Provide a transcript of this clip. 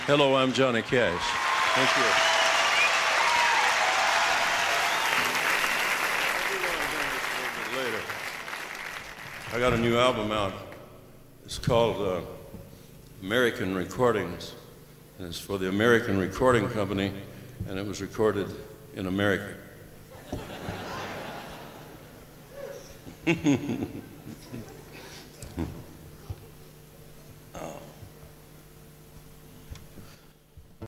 Hello, I'm Johnny Cash. Thank you. Later. I got a new album out. It's called American Recordings. And it's for the American Recording Company, and it was recorded in America.